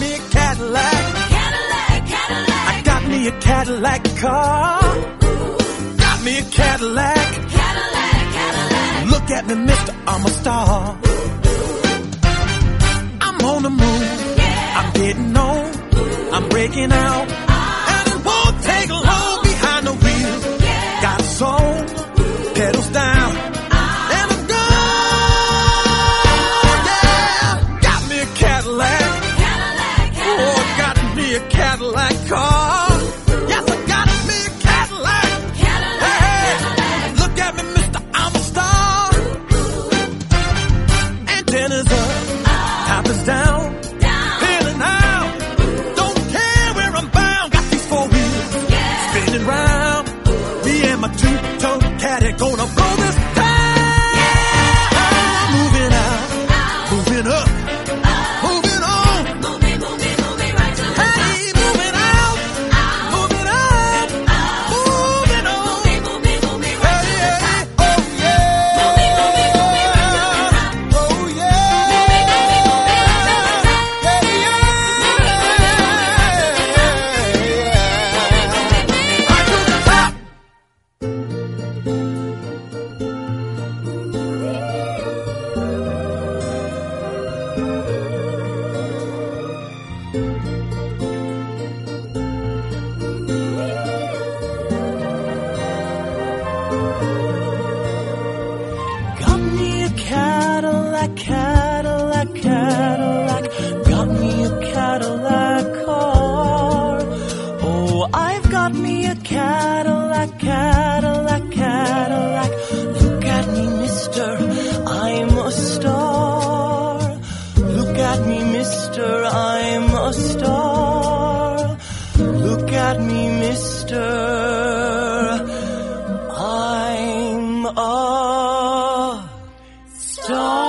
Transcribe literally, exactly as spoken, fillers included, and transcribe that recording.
me a Cadillac. Cadillac, Cadillac. I got me a Cadillac car. Got me a Cadillac. Cadillac, Cadillac. Look at me, mister, I'm a star. I'm on the move. Yeah. I'm getting on. I'm breaking out. And it won't take long behind the wheel. Yeah. Got a soul, pedals down. And I'm gone. Yeah. Got me a Cadillac. Cadillac, Cadillac. Oh, got me a Cadillac car. Yes, I got me a Cadillac. Cadillac, Hey, Cadillac. look at me, mister, I'm a star. Antennas up, top is down. Down. Feeling out. Don't care where I'm bound. Got these four wheels Yeah. spinning round. Me and my two-tone caddy gonna blow this town. Yeah. Moving out, Out. moving up, moving on. Moving, moving, moving right to the top. Hey, moving out, Out. moving up, moving on. Moving, moving, moving right to the top. Hey, oh yeah. Moving, moving, moving right to the top. Oh yeah. Moving, moving, moving right to the top. Yeah, yeah. Right to the top. Got me a Cadillac, Cadillac, Cadillac. Got me a Cadillac car. Oh, I've got me a Cadillac, Cadillac, Cadillac. Look at me, mister, I'm a star. Look at me, mister, I'm a star. Look at me, mister, I'm a star.